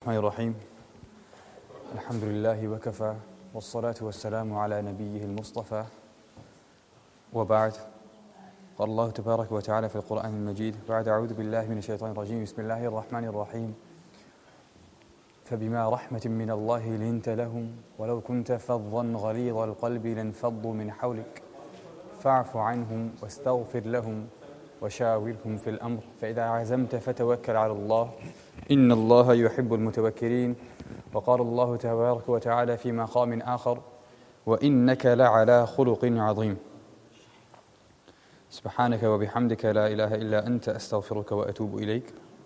الرحمن الرحيم الحمد لله وكفى والصلاة والسلام على نبيه المصطفى وبعد قال الله تبارك وتعالى في القرآن المجيد بعد أعوذ بالله من الشيطان الرجيم بسم الله الرحمن الرحيم فبما رحمة من الله لنت لهم ولو كنت فظا غليظ القلب لانفضوا من حولك فاعف عنهم واستغفر لهم وشاورهم في الأمر فإذا عزمت فتوكل على الله إن الله يحب المتوكلين وقال الله تبارك وتعالى في مقام آخر وإنك لعلى خلق عظيم سبحانك وبحمدك لا إله إلا أنت أستغفرك وأتوب إليك.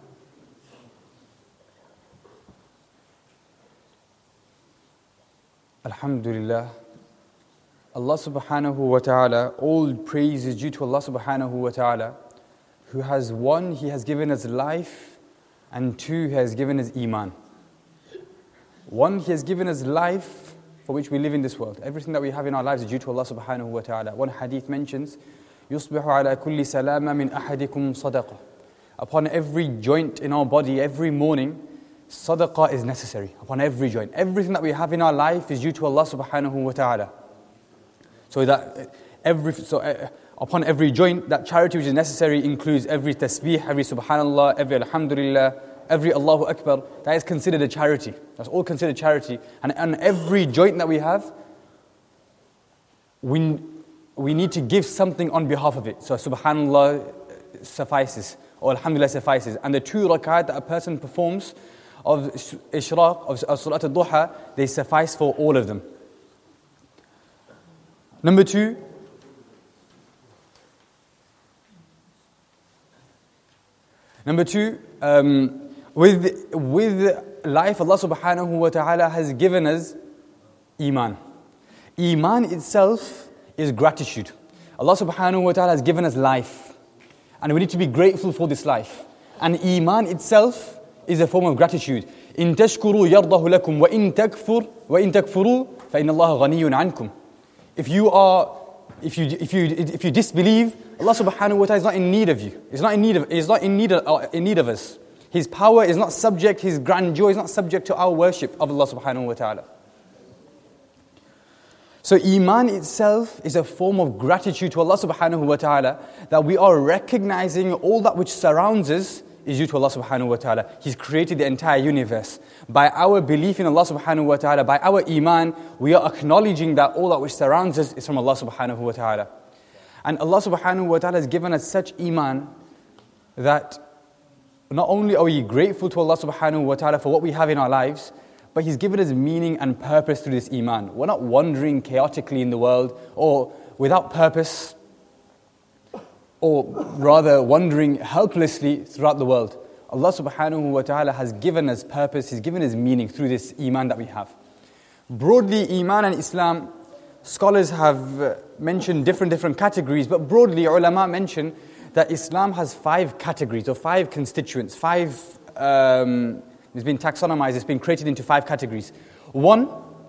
Alhamdulillah, Allah subhanahu wa ta'ala, all praise is due to Allah subhanahu wa ta'ala, who has one, He has given us life, and two, He has given us iman. One, He has given us life for which we live in this world. Everything that we have in our lives is due to Allah subhanahu wa ta'ala. One hadith mentions, يُصْبِحُ عَلَى كُلِّ سَلَامَ مِنْ أَحَدِكُمْ صَدَقَةً. Upon every joint in our body, every morning, sadaqah is necessary. Upon every joint. Everything that we have in our life is due to Allah subhanahu wa ta'ala. So that upon every joint, that charity which is necessary includes every tasbih, every subhanallah, every alhamdulillah, every Allahu Akbar. That is considered a charity. That's all considered charity. And on every joint that we have, we need to give something on behalf of it. So subhanallah suffices, or alhamdulillah suffices. And the 2 rak'at that a person performs of ishraq, of salat al-duha, they suffice for all of them. Number 2, with life, Allah subhanahu wa ta'ala has given us iman. Iman itself is gratitude. Allah subhanahu wa ta'ala has given us life, and we need to be grateful for this life. And iman itself is a form of gratitude. إِن تَشْكُرُوا يَرْضَهُ لَكُمْ وَإِن تَكْفُرُوا فَإِنَّ اللَّهَ غَنِيٌّ عَنْكُمْ. If you disbelieve, Allah subhanahu wa ta'ala is not in need of you. He's not in need of us. His power is not subject, His grandeur is not subject to our worship of Allah subhanahu wa ta'ala. So iman itself is a form of gratitude to Allah subhanahu wa ta'ala, that we are recognizing all that which surrounds us is due to Allah subhanahu wa ta'ala. He's created the entire universe. By our belief in Allah subhanahu wa ta'ala, by our iman, we are acknowledging that all that which surrounds us is from Allah subhanahu wa ta'ala. And Allah subhanahu wa ta'ala has given us such iman that not only are we grateful to Allah subhanahu wa ta'ala for what we have in our lives, but He's given us meaning and purpose through this iman. We're not wandering chaotically in the world or without purpose, or rather wandering helplessly throughout the world. Allah subhanahu wa ta'ala has given us purpose, He's given us meaning through this iman that we have. Broadly, iman and Islam, scholars have mentioned different categories, but broadly, ulama mention that Islam has 5 categories, or 5 constituents, 5, it's been taxonomized, it's been created into 5 categories. 1,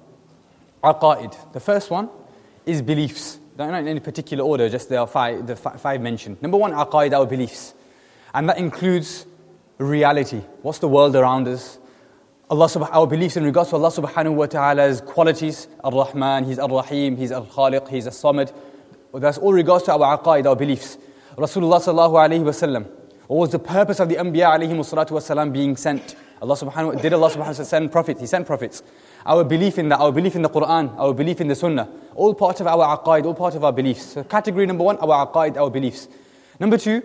aqaid. The first one is beliefs. They're not in any particular order, just there are 5 mentioned. Number 1, aqaid, our beliefs. And that includes reality. What's the world around us? Our beliefs in regards to Allah subhanahu wa ta'ala's qualities. Ar-Rahman, He's Ar-Rahim, He's Al-Khaliq, He's As-Samad. That's all regards to our aqaid, our beliefs. Rasulullah sallallahu alayhi wa sallam. What was the purpose of the Anbiya alayhi salatu wa sallam being sent? Did Allah subhanahu wa ta'ala send prophets? He sent prophets. Our belief in that, our belief in the Quran, our belief in the Sunnah, all part of our aqaid, all part of our beliefs. So category number 1, our aqaid, our beliefs. Number 2,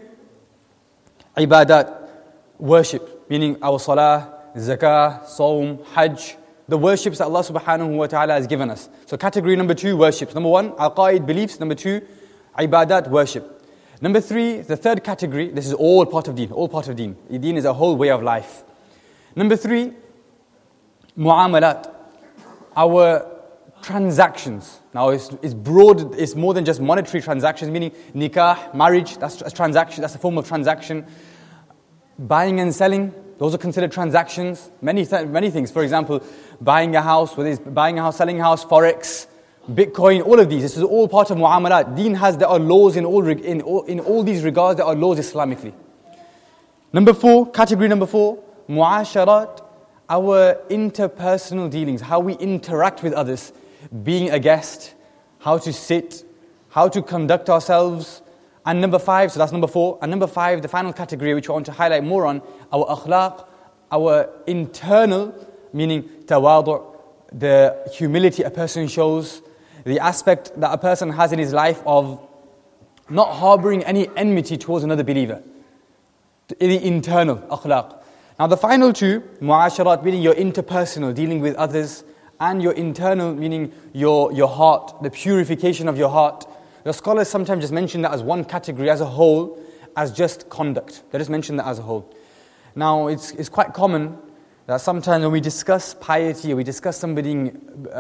ibadat, worship, meaning our salah, zakah, sawm, hajj, the worships that Allah subhanahu wa ta'ala has given us. So category number 2, worships. Number 1, aqaid, beliefs. Number 2, ibadat, worship. Number 3, the third category, this is all part of deen, all part of deen. Deen is a whole way of life. Number 3, mu'amalat, our transactions. Now it's broad, it's more than just monetary transactions, meaning nikah, marriage, that's a transaction, that's a form of transaction. Buying and selling, those are considered transactions. Many things, for example, buying a house, whether it's buying a house, selling a house, forex, Bitcoin, all of these, this is all part of mu'amalat. Deen there are laws in all these regards, there are laws Islamically. Category number 4, mu'asharat, our interpersonal dealings, how we interact with others, being a guest, how to sit, how to conduct ourselves. And number 5, so that's number 4. And number 5, the final category which I want to highlight more on, our akhlaq, our internal, meaning tawadu', the humility a person shows, the aspect that a person has in his life of not harboring any enmity towards another believer. The internal akhlaq. Now the final 2, mu'asharat, meaning your interpersonal, dealing with others, and your internal, meaning your heart, the purification of your heart. The scholars sometimes just mention that as one category as a whole, as just conduct. They just mention that as a whole. Now it's quite common that sometimes when we discuss piety, or we discuss somebody, we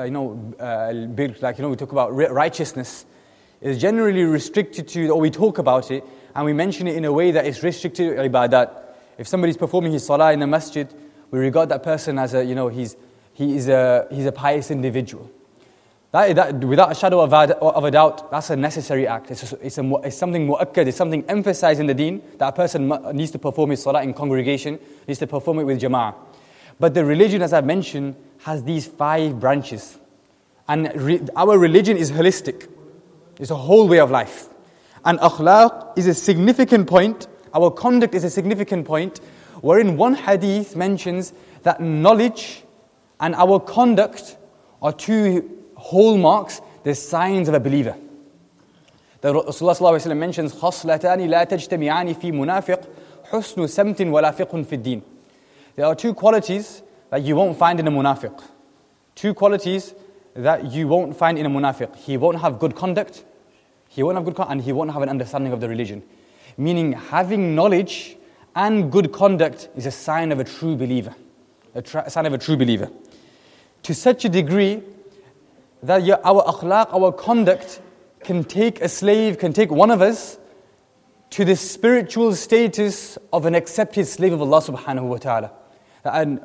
talk about righteousness, it's generally restricted to, or we talk about it, and we mention it in a way that is restricted to ibadat. If somebody's performing his salah in the masjid, we regard that person as he's a pious individual. That without a shadow of a doubt, that's a necessary act. It's something mu'akkad, it's something emphasized in the deen, that a person needs to perform his salah in congregation, needs to perform it with jama'ah. But the religion, as I've mentioned, has these 5 branches. And our religion is holistic. It's a whole way of life. And akhlaq is a significant point, our conduct is a significant point, wherein one hadith mentions that knowledge and our conduct are 2 hallmarks, the signs of a believer. The Rasulullah ﷺ mentions, خَصْلَتَانِ لَا تَجْتَمِعَانِ فِي مُنَافِقٍ حُسْنُ سَمْتٍ وَلَا فِقْهٌ فِي الدِّينِ. There are 2 qualities that you won't find in a munafiq. 2 qualities that you won't find in a munafiq. He won't have good conduct, and he won't have an understanding of the religion. Meaning, having knowledge and good conduct is a sign of a true believer. A sign of a true believer. To such a degree that our akhlaq, our conduct, can take a slave, can take one of us to the spiritual status of an accepted slave of Allah subhanahu wa ta'ala. And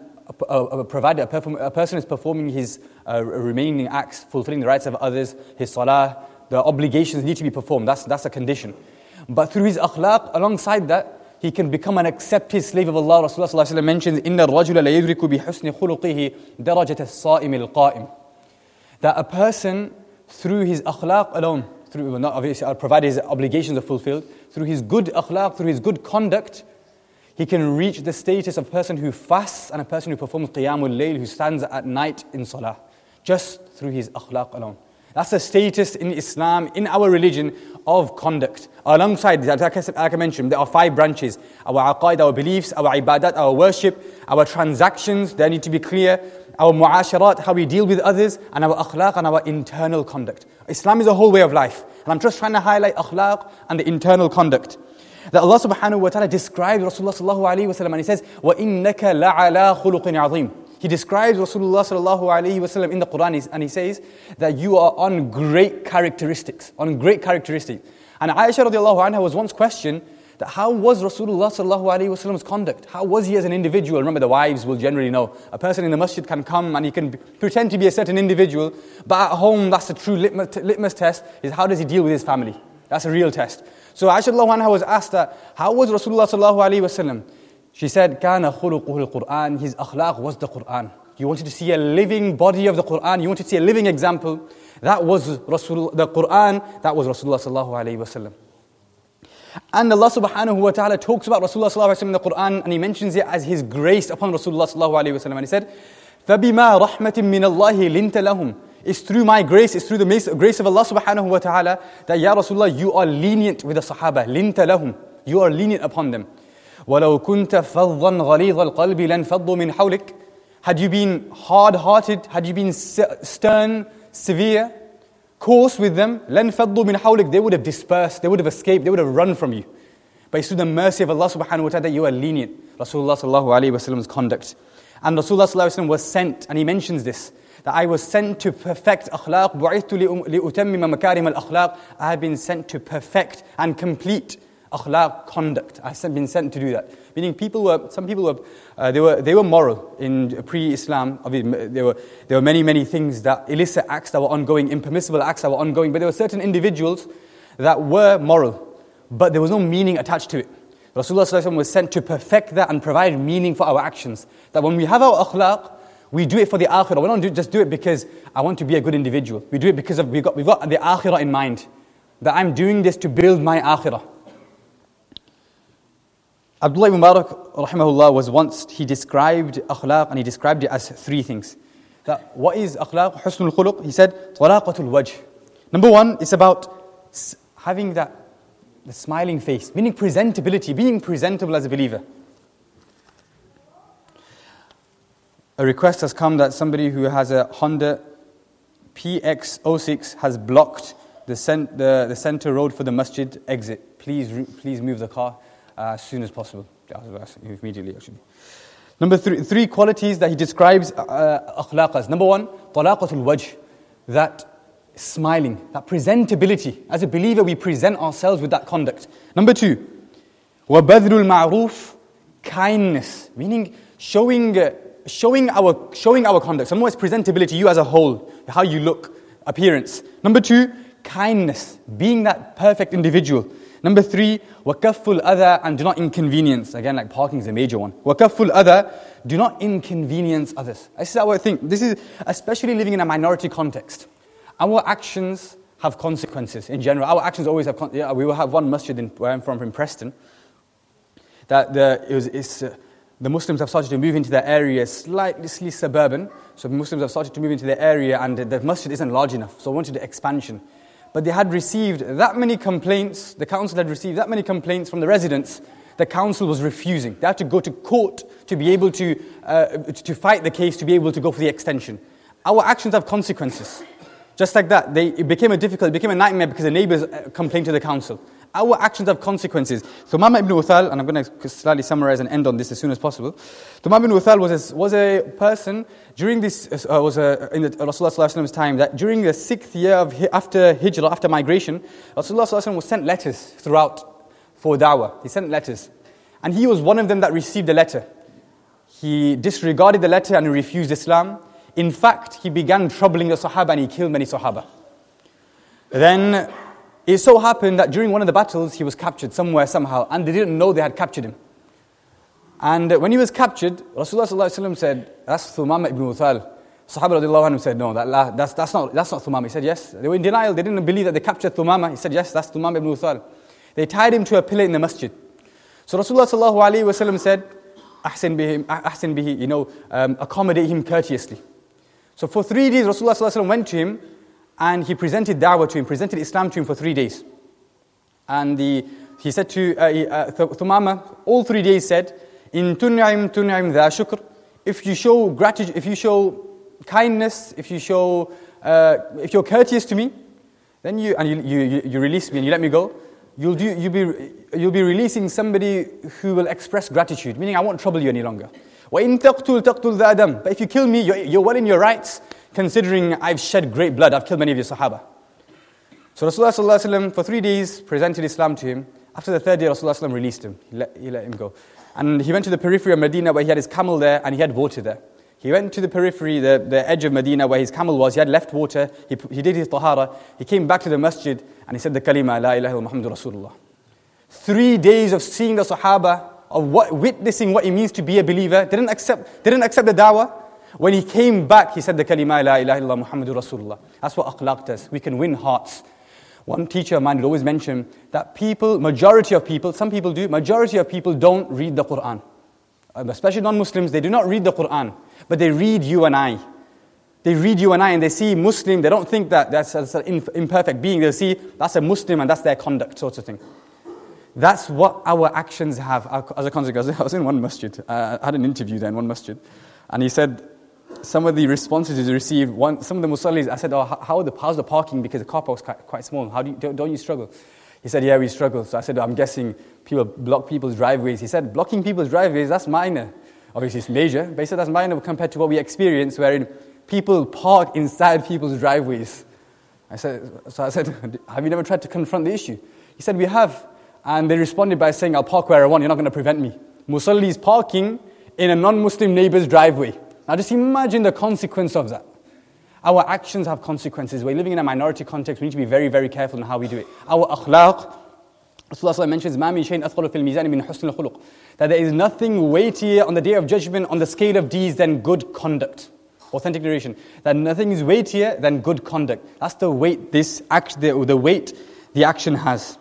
a person is performing his remaining acts, fulfilling the rights of others, his salah, the obligations need to be performed, that's a condition. But through his akhlaq, alongside that, he can become an accepted slave of Allah. Rasulullah sallallahu alaihi wasallam mentions, إِنَّ الرَّجُلَ لَيُدْرِكُ بِحُسْنِ خُلُقِهِ دَرَجَةَ الصَّائِمِ الْقَائِمِ. That a person, through his akhlaq alone, provided his obligations are fulfilled, through his good akhlaq, through his good conduct, he can reach the status of a person who fasts and a person who performs qiyamul layl, who stands at night in salah, just through his akhlaq alone. That's the status in Islam, in our religion, of conduct. Alongside, like I mentioned, there are 5 branches. Our aqaid, our beliefs, our ibadat, our worship, our transactions, they need to be clear. Our mu'asharat, how we deal with others, and our akhlaq and our internal conduct. Islam is a whole way of life. And I'm just trying to highlight akhlaq and the internal conduct. That Allah subhanahu wa ta'ala describes Rasulullah sallallahu alayhi wa sallam, and He says, وَإِنَّكَ لَعَلَىٰ خُلُقٍ عَظِيمٍ. He describes Rasulullah sallallahu alayhi wa sallam in the Quran, and He says that you are on great characteristics, And Aisha radiallahu anha was once questioned that how was Rasulullah sallallahu alayhi wa sallam's conduct? How was he as an individual? Remember, the wives will generally know. A person in the masjid can come and he can pretend to be a certain individual, but at home, that's the true litmus test, is how does he deal with his family? That's a real test. So Aisha radiallahu anha was asked that, how was Rasulullah sallallahu alayhi wa sallam? She said, كَانَ خُلُقُهُ الْقُرْآنِ. His akhlaq was the Qur'an. You wanted to see a living body of the Qur'an, you wanted to see a living example. That was the Qur'an, that was Rasulullah sallallahu alayhi wa sallam. And Allah subhanahu wa ta'ala talks about Rasulullah sallallahu alayhi wa sallam in the Qur'an, and He mentions it as His grace upon Rasulullah sallallahu alayhi wa sallam. And He said, فَبِمَا رَحْمَةٍ مِّنَ اللَّهِ لِنْتَ لَهُمْ. It's through my grace, it's through the grace of Allah subhanahu wa ta'ala that, Ya Rasulullah, you are lenient with the Sahaba. لِنْتَ لَهُمْ. You are lenient upon them. وَلَوْ كُنْتَ فَظًّا غَلِيظَ الْقَلْبِ لَنْفَضُّوا مِنْ حَوْلِكَ. Had you been hard-hearted, had you been stern, severe, coarse with them, لَنْفَضُّوا مِنْ حَوْلِكَ. They would have dispersed, they would have escaped, they would have run from you. But it's through the mercy of Allah subhanahu wa ta'ala that you are lenient. Rasulullah sallallahu alayhi wa sallam's conduct. And Rasulullah sallallahu alayhi wa sallam was sent, and he mentions this, that I was sent to perfect akhlaq. بُعِثْتُ لِأُتَمِّمَ مَكَارِمَ الْأَخْلَاقِ. I have been sent to perfect and complete akhlaq, conduct. I've been sent to do that. Meaning some people were moral in pre-Islam. There were many things, that illicit acts that were ongoing, impermissible acts that were ongoing, but there were certain individuals that were moral, but there was no meaning attached to it. Rasulullah sallallahu alaihi wasallam was sent to perfect that and provide meaning for our actions. That when we have our akhlaq, we do it for the akhirah. We don't just do it because I want to be a good individual. We do it because we've got the akhirah in mind. That I'm doing this to build my akhirah. Abdullah ibn Mubarak, rahimahullah, was once, he described akhlaq and he described it as three things. That what is akhlaq? Husnul khuluq. He said, talaqatul wajh. Number one, it's about having the smiling face, meaning presentability, being presentable as a believer. A request has come that somebody who has a Honda PX06 has blocked the center road for the masjid exit. Please move the car as soon as possible. Immediately, actually. Number three qualities that he describes akhlaq as. Number one, talaqatul wajh, that smiling, that presentability. As a believer, we present ourselves with that conduct. Number two, وَبَذْلُ الْمَعْرُوفِ, kindness, meaning showing our conduct. Some more is presentability, you as a whole, how you look, appearance. Number two, kindness, being that perfect individual. Number three, وَكَفُّ الْأَذَى, and do not inconvenience. Again, like parking is a major one. وَكَفُّ الْأَذَى, do not inconvenience others. This is our thing. This is especially living in a minority context. Our actions have consequences in general. Our actions always have consequences. We will have one masjid where I'm from Preston, that the Muslims have started to move into their area, slightly suburban. So Muslims have started to move into their area and the masjid isn't large enough. So I wanted expansion. But they had received that many complaints, the council had received that many complaints from the residents, the council was refusing. They had to go to court to be able to fight the case, to be able to go for the extension. Our actions have consequences. Just like that, it became a nightmare because the neighbors complained to the council. Our actions have consequences. Thumama ibn Uthal, and I'm going to slightly summarize and end on this as soon as possible. Thumama ibn Uthal was a person during this, in the Rasulullah's time, that during the 6th year after Hijrah, after migration, Rasulullah was sent letters throughout for da'wah. He sent letters. And he was one of them that received the letter. He disregarded the letter and he refused Islam. In fact, he began troubling the Sahaba and he killed many Sahaba. Then it so happened that during one of the battles, he was captured somewhere, somehow, and they didn't know they had captured him. And when he was captured, Rasulullah ﷺ said, that's Thumama ibn Uthal. Sahaba radiallahu anhum said, no, that's not Thumama. He said, yes. They were in denial, they didn't believe that they captured Thumama. He said, yes, that's Thumama ibn Uthal. They tied him to a pillar in the masjid. So Rasulullah ﷺ said, ahsin bihi, accommodate him courteously. So for 3 days, Rasulullah ﷺ went to him and he presented da'wah to him, presented Islam to him for 3 days. And he said to Thumama, all 3 days said, in tun'im dha shukr, if you show gratitude, if you show kindness, if you're courteous to me, then you release me and you let me go, you'll be releasing somebody who will express gratitude, meaning I won't trouble you any longer. وَإِن تَقْتُلْ ذَا أَدَمْ, but if you kill me, you're well in your rights, considering I've shed great blood, I've killed many of your Sahaba. So Rasulullah ﷺ for 3 days presented Islam to him. After the 3rd day, Rasulullah ﷺ released him. He let him go. And he went to the periphery of Medina where he had his camel there and he had water there. He went to the periphery, the edge of Medina where his camel was. He had left water. He did his tahara. He came back to the masjid and he said the kalima, La ilaha illallah Muhammadur Rasulullah. 3 days of seeing the Sahaba, of witnessing what it means to be a believer, didn't accept the da'wah. When he came back, he said the kalima, La ilaha illallah Muhammadur Rasulullah. That's what akhlaq does. We can win hearts. One teacher of mine would always mention that majority of people don't read the Qur'an. Especially non-Muslims, they do not read the Qur'an, but they read you and I. They read you and I and they see Muslim, they don't think that that's an imperfect being. They'll see that's a Muslim and that's their conduct, sort of thing. That's what our actions have as a consequence. I was in one masjid, I had an interview there in one masjid, and he said, some of the responses he received, some of the musallis, I said, how's the parking? Because the car park was quite small. Don't you struggle? He said, yeah, we struggle. So I said, I'm guessing people block people's driveways. He said, blocking people's driveways, that's minor. Obviously it's major, but he said that's minor compared to what we experience, wherein people park inside people's driveways. I said, have you never tried to confront the issue? He said, we have. And they responded by saying, I'll park where I want, you're not going to prevent me. Musalli is parking in a non-Muslim neighbor's driveway. Now just imagine the consequence of that. Our actions have consequences. We're living in a minority context. We need to be very, very careful in how we do it. Our akhlaq, Rasulullah mentions, مَا مِن شَيْءٍ أَثْقَلُ فِي الْمِيزَانِ مِنْ حُسْنِ الْخُلُقِ, that there is nothing weightier on the Day of Judgment on the scale of deeds than good conduct. Authentic narration, that nothing is weightier than good conduct. That's the weight the weight the action has.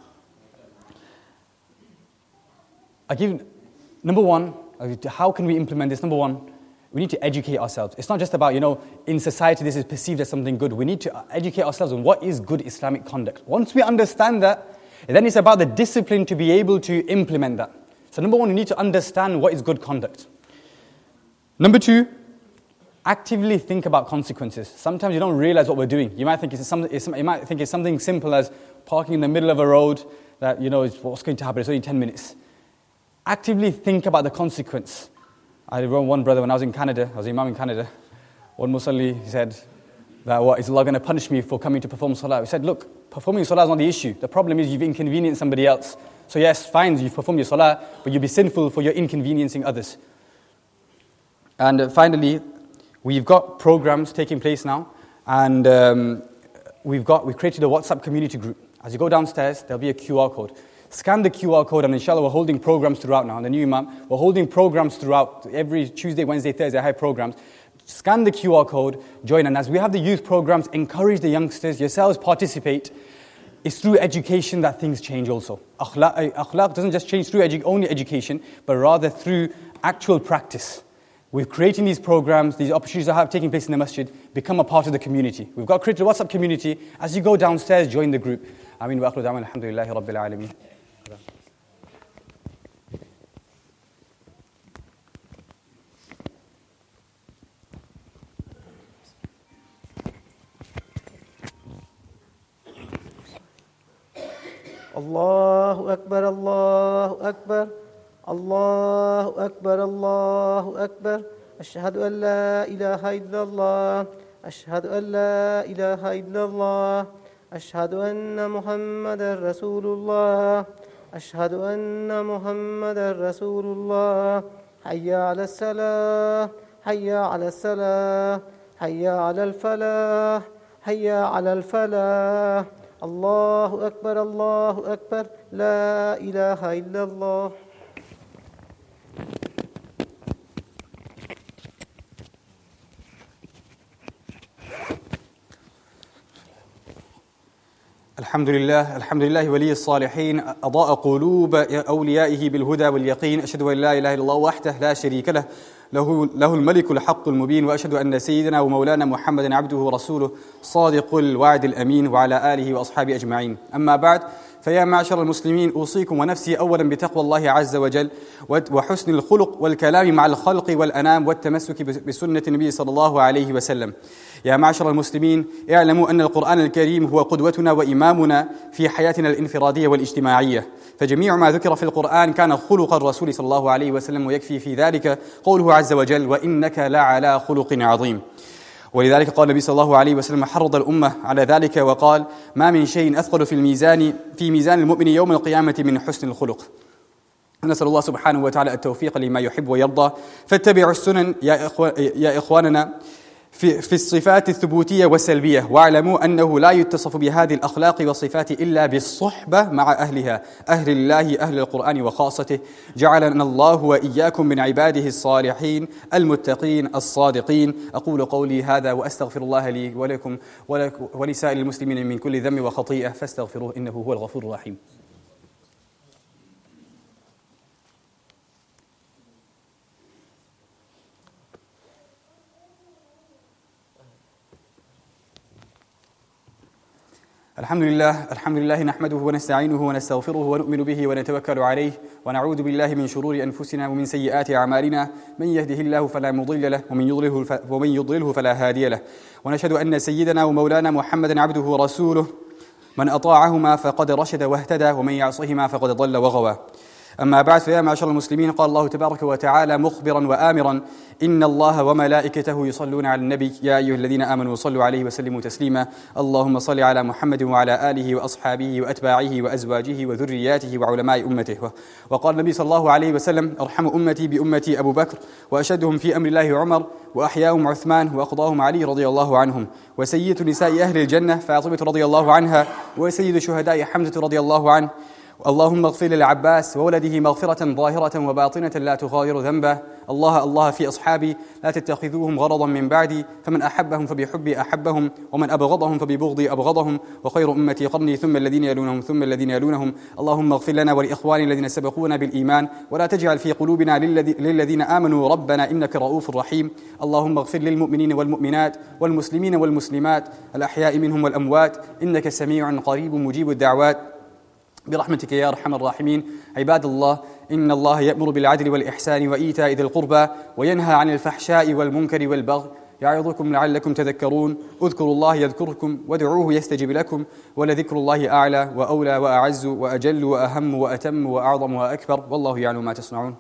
Number one, how can we implement this? Number one, we need to educate ourselves. It's not just about, in society this is perceived as something good. We need to educate ourselves on what is good Islamic conduct. Once we understand that, then it's about the discipline to be able to implement that. So number one, we need to understand what is good conduct. Number two, actively think about consequences. Sometimes you don't realize what we're doing. You might think it's something simple as parking in the middle of a road that, is what's going to happen. It's only 10 minutes. Actively think about the consequence. I remember one brother when I was in Canada, I was imam in Canada, one Musalli, he said that, is Allah going to punish me for coming to perform salah? He said, look, performing salah is not the issue. The problem is you've inconvenienced somebody else. So yes, fine, you've performed your salah, but you'll be sinful for your inconveniencing others. And finally, we've got programs taking place now, and we've created a WhatsApp community group. As you go downstairs, there'll be a QR code. Scan the QR code, and inshallah, we're holding programs throughout now. The new imam, we're holding programs throughout. Every Tuesday, Wednesday, Thursday, I have programs. Scan the QR code, join, and as we have the youth programs, encourage the youngsters, yourselves participate. It's through education that things change also. Akhlaq doesn't just change through only education, but rather through actual practice. We're creating these programs, these opportunities that have taking place in the masjid, become a part of the community. We've got created a WhatsApp community. As you go downstairs, join the group. Ameen wa akhru da'wana alhamdulillahi rabbil alameen. Allahu Akbar, Allahu Akbar, Allahu Akbar, Allahu Akbar. Ashhadu an la ilaha illallah, Ashhadu an la ilaha illallah, Ashhadu anna Muhammadan Rasulullah, Ashhadu anna Muhammadan Rasulullah. Hayya ala salah, hayya ala salah, hayya ala al-falah, hayya ala al-falah. Allahu Akbar, Allahu Akbar, la ilaha illallah. الحمد لله ولي الصالحين أضاء قلوب أوليائه بالهدى واليقين أشهد أن لا إله إلا الله وحده لا شريك له له الملك الحق المبين وأشهد أن سيدنا ومولانا محمدا عبده ورسوله صادق الوعد الأمين وعلى آله وأصحابه أجمعين. أما بعد، فيا معشر المسلمين، أوصيكم ونفسي أولا بتقوى الله عز وجل وحسن الخلق والكلام مع الخلق والأنام والتمسك بسنة النبي صلى الله عليه وسلم. يا معشر المسلمين، اعلموا أن القرآن الكريم هو قدوتنا وإمامنا في حياتنا الانفرادية والاجتماعية، فجميع ما ذكر في القرآن كان خلق الرسول صلى الله عليه وسلم، ويكفي في ذلك قوله عز وجل: وإنك لعلى خلق عظيم. ولذلك قال النبي صلى الله عليه وسلم حرض الأمة على ذلك وقال: ما من شيء أثقل في ميزان المؤمن يوم القيامة من حسن الخلق. نسأل الله سبحانه وتعالى التوفيق لما يحب ويرضى. فاتبعوا السنن يا إخواننا في الصفات الثبوتية والسلبية، واعلموا أنه لا يتصف بهذه الأخلاق والصفات إلا بالصحبة مع أهلها، أهل الله، أهل القرآن وخاصته. جعلنا الله وإياكم من عباده الصالحين المتقين الصادقين. أقول قولي هذا وأستغفر الله لي ولكم ولسائر المسلمين من كل ذنب وخطيئة، فاستغفروه إنه هو الغفور الرحيم. الحمد لله نحمده ونستعينه ونستغفره ونؤمن به ونتوكل عليه، ونعوذ بالله من شرور أنفسنا ومن سيئات أعمالنا. من يهده الله فلا مضل له ومن يضلله فلا هادي له. ونشهد أن سيدنا ومولانا محمدا عبده ورسوله، من أطاعهما فقد رشد واهتدى، ومن يعصهما فقد ضل وغوى. أما بعد، فيا معشر المسلمين، قال الله تبارك وتعالى مخبرا وآمرا: إن الله وملائكته يصلون على النبي يا أيها الذين آمنوا صلوا عليه وسلموا تسليما. اللهم صل على محمد وعلى آله وأصحابه وأتباعه وأزواجه وذرياته وعلماء أمته. وقال النبي صلى الله عليه وسلم: أرحم أمتي بأمتي أبو بكر، وأشدهم في أمر الله عمر، وأحياهم عثمان، وأقضاهم علي رضي الله عنهم، وسيد نساء أهل الجنة فاطمة رضي الله عنها، وسيد شهداء حمزة رضي الله عنه، اللهم اغفر للعباس وولده مغفرة ظاهرة وباطنة لا تغادر ذنبه. الله في أصحابي لا تتخذوهم غرضا من بعدي، فمن أحبهم فبحبي أحبهم، ومن أبغضهم فببغضي أبغضهم، وخير أمتي قرني ثم الذين يلونهم ثم الذين يلونهم. اللهم اغفر لنا ولإخواننا الذين سبقونا بالإيمان، ولا تجعل في قلوبنا للذين آمنوا ربنا إنك رؤوف رحيم. اللهم اغفر للمؤمنين والمؤمنات والمسلمين والمسلمات الأحياء منهم والأموات، إنك سميع قريب مجيب الدعوات برحمتك يا أرحم الراحمين. عباد الله، إن الله يأمر بالعدل والإحسان وإيتاء ذي القربى وينهى عن الفحشاء والمنكر والبغي يعظكم لعلكم تذكرون. اذكروا الله يذكركم وادعوه يستجب لكم، ولذكر الله أعلى وأولى وأعز وأجل وأهم وأتم وأعظم وأكبر، والله يعلم ما تصنعون.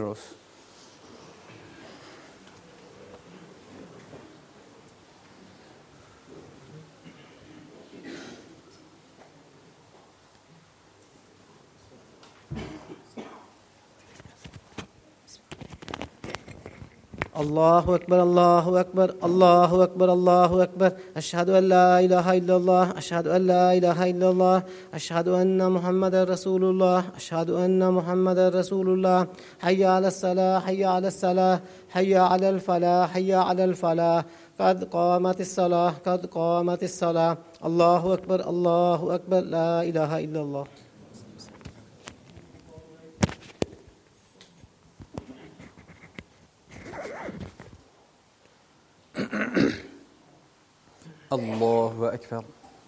الله أكبر الله أكبر الله أكبر الله أكبر. أشهد أن لا إله إلا الله أشهد أن لا إله إلا الله أشهد أن محمدا رسول الله أشهد أن محمدا رسول الله. حي على الصلاة حي على الصلاة حي على الفلاح حي على الفلاح. قد قامت الصلاة قد قامت الصلاة. الله أكبر الله أكبر. لا إله إلا الله. الله أكبر.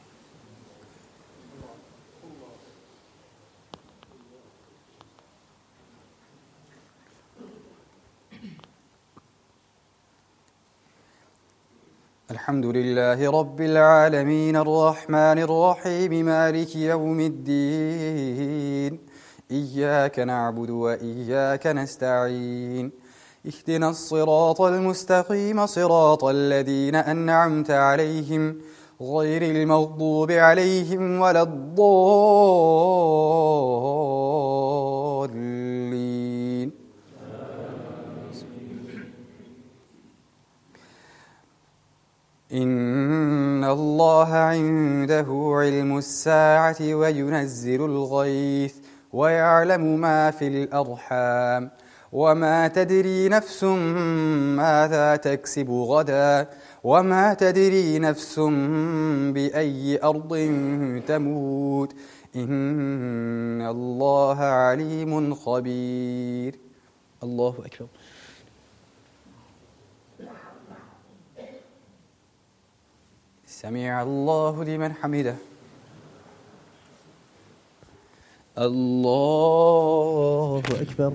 الحمد لله رب العالمين الرحمن الرحيم مالك يوم الدين. إياك نعبد وإياك نستعين. اهدنا الصراط المستقيم صراط الذين أنعمت عليهم غير المغضوب عليهم ولا الضالين. إن الله عنده علم الساعة وينزل الغيث ويعلم ما في الأرحام وما تدري نفس ماذا تكسب غدا وما تدري نفس بأي أرض تموت. إن الله عليم خبير. الله أكبر. سمع الله لمن حمده. الله أكبر.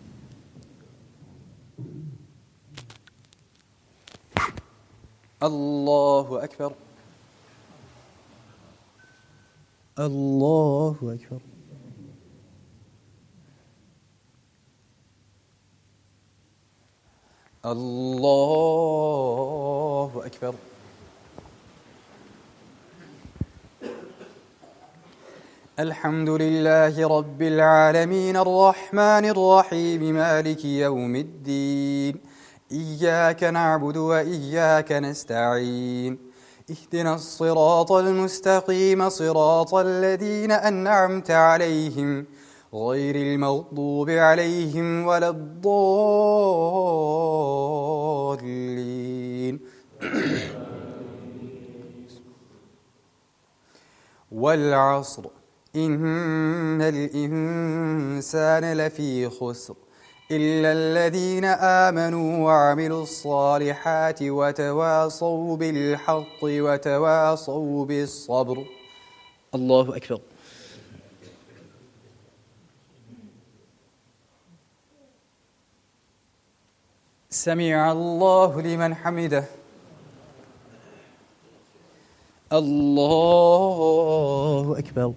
الله أكبر. الله أكبر. الله أكبر. الحمد لله رب العالمين الرحمن الرحيم مالك يوم الدين. إياك نعبد وإياك نستعين. اهدنا الصراط المستقيم صراط الذين أنعمت عليهم غير المغضوب عليهم ولا الضالين. والعصر إن الإنسان لفي خسر إلا الذين آمنوا وعملوا الصالحات وتواصوا بالحق وتواصوا بالصبر. الله أكبر. سمع الله لمن حمده. الله أكبر.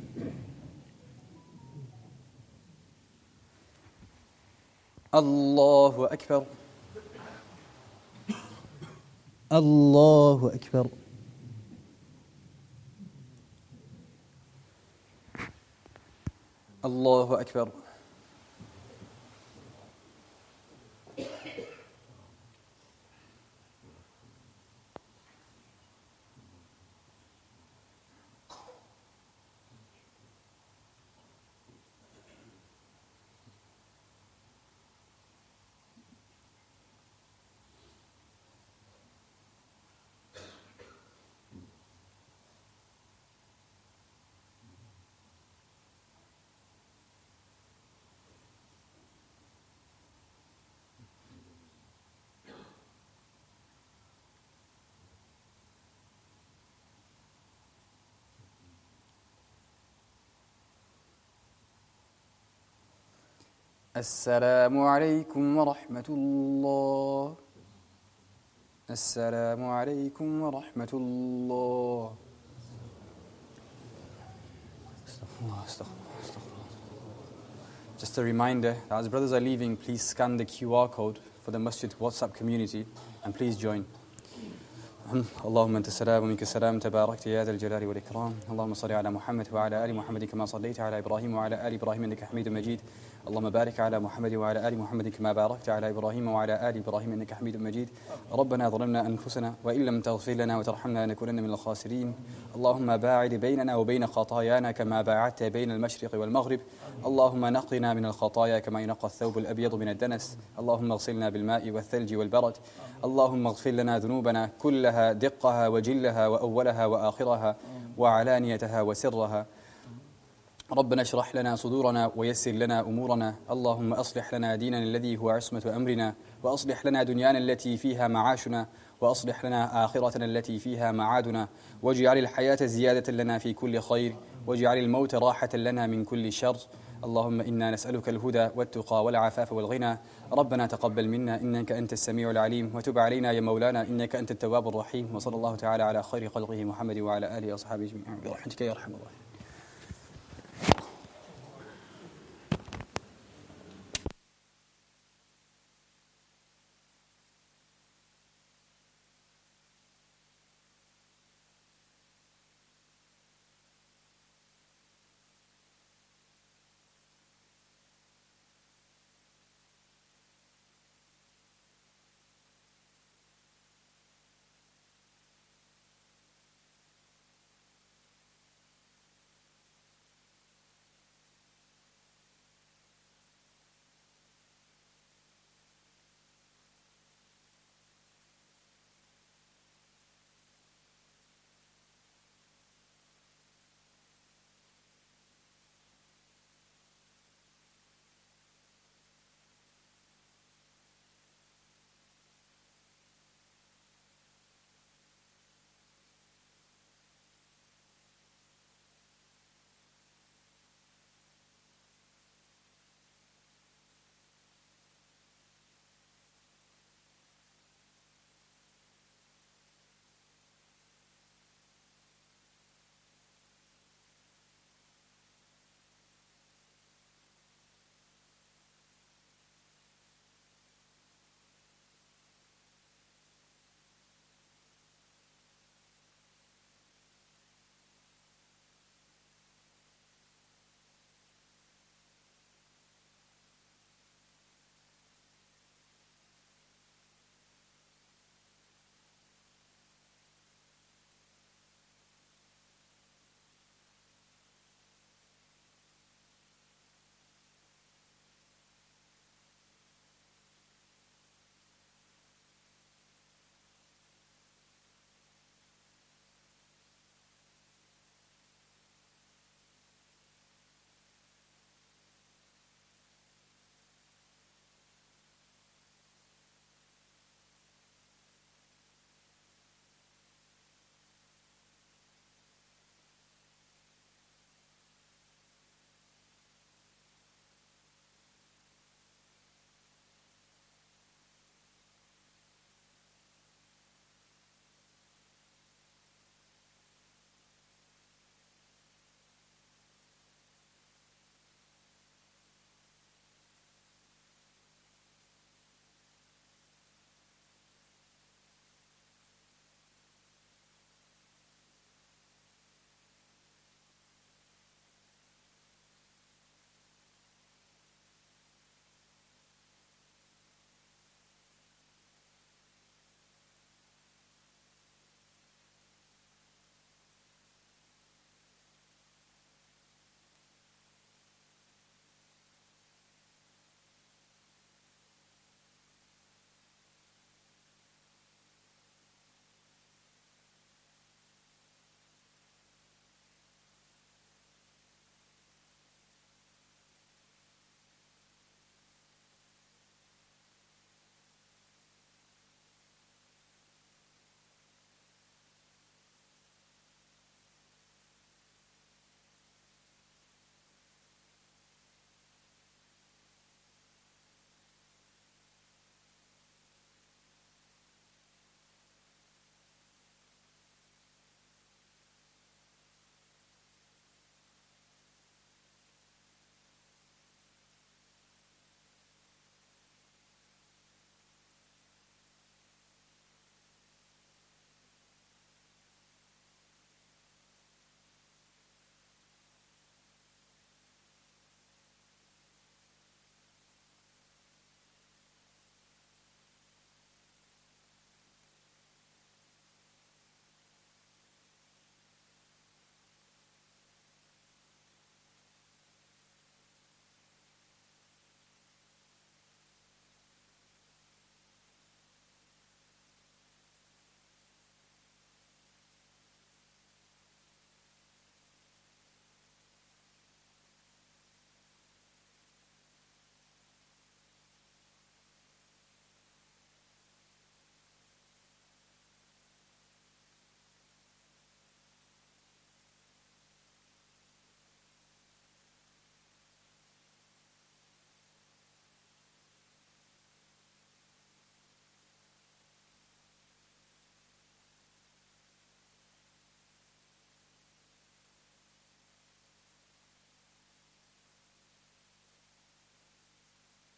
الله أكبر. الله أكبر. الله أكبر. السلام عليكم ورحمة الله. السلام عليكم ورحمة الله. Just a reminder that as brothers are leaving, please scan the QR code for the Masjid WhatsApp community and please join. اللهم أنت السلام ومنك السلام تباركت يا ذا الجلال والإكرام. اللهم صل على محمد وعلى آل محمد كما صليت على إبراهيم وعلى آل إبراهيم إنك حميد مجيد. اللهم بارك على محمد وعلى آل محمد كما باركت على إبراهيم وعلى آل إبراهيم إنك حميد مجيد. ربنا ظلمنا أنفسنا وإن لم تغفر لنا وترحمنا لنكونن من الخاسرين. اللهم باعد بيننا وبين خطايانا كما باعدت بين المشرق والمغرب. اللهم نقنا من الخطايا كما ينقى الثوب الأبيض من الدنس. اللهم اغسلنا بالماء والثلج والبرد. اللهم اغفر لنا ذنوبنا كلها دقها وجلها وأولها وآخرها وعلانيتها وسرها. ربنا اشرح لنا صدورنا ويسر لنا أمورنا. اللهم أصلح لنا ديننا الذي هو عصمة أمرنا، وأصلح لنا دنيانا التي فيها معاشنا، وأصلح لنا آخرتنا التي فيها معادنا، واجعل الحياة زيادة لنا في كل خير، واجعل الموت راحة لنا من كل شر. اللهم إنا نسألك الهدى والتقى والعفاف والغنى. ربنا تقبل منا إنك أنت السميع العليم، وتب علينا يا مولانا إنك أنت التواب الرحيم. وصلى الله تعالى على خير خلقه محمد وعلى آله وصحبه أجمعين برحمتك يا أرحم الراحمين.